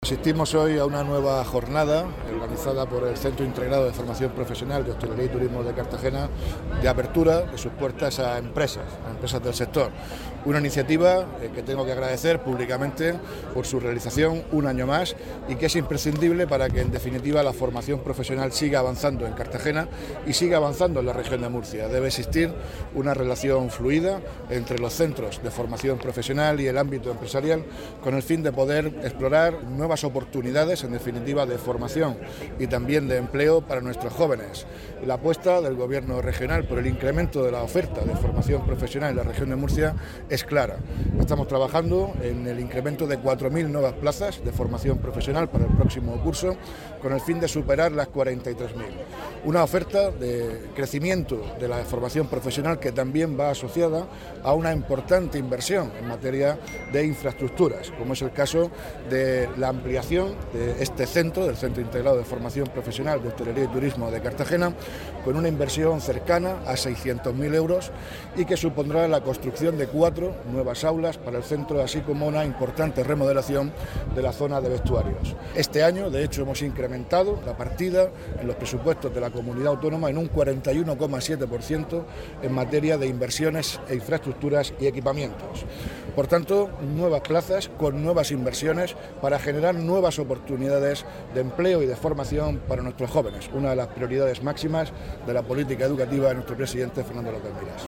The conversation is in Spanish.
Asistimos hoy a una nueva jornada organizada por el Centro Integrado de Formación Profesional de Hostelería y Turismo de Cartagena de apertura de sus puertas a empresas del sector. Una iniciativa que tengo que agradecer públicamente por su realización un año más y que es imprescindible para que en definitiva la formación profesional siga avanzando en Cartagena y siga avanzando en la región de Murcia. Debe existir una relación fluida entre los centros de formación profesional y el ámbito empresarial con el fin de poder explorar nuevas oportunidades, en definitiva, de formación y también de empleo para nuestros jóvenes. La apuesta del Gobierno regional por el incremento de la oferta de formación profesional en la región de Murcia es clara. Estamos trabajando en el incremento de 4.000 nuevas plazas de formación profesional para el próximo curso, con el fin de superar las 43.000. Una oferta de crecimiento de la formación profesional que también va asociada a una importante inversión en materia de infraestructuras, como es el caso de la ampliación de este centro, del Centro Integrado de Formación Profesional de Hostelería y Turismo de Cartagena, con una inversión cercana a 600.000 euros y que supondrá la construcción de 4 nuevas aulas para el centro, así como una importante remodelación de la zona de vestuarios. Este año, de hecho, hemos incrementado la partida en los presupuestos de la comunidad autónoma en un 41,7% en materia de inversiones e infraestructuras y equipamientos. Por tanto, nuevas plazas con nuevas inversiones para generar nuevas oportunidades de empleo y de formación para nuestros jóvenes, una de las prioridades máximas de la política educativa de nuestro presidente Fernando López Miras.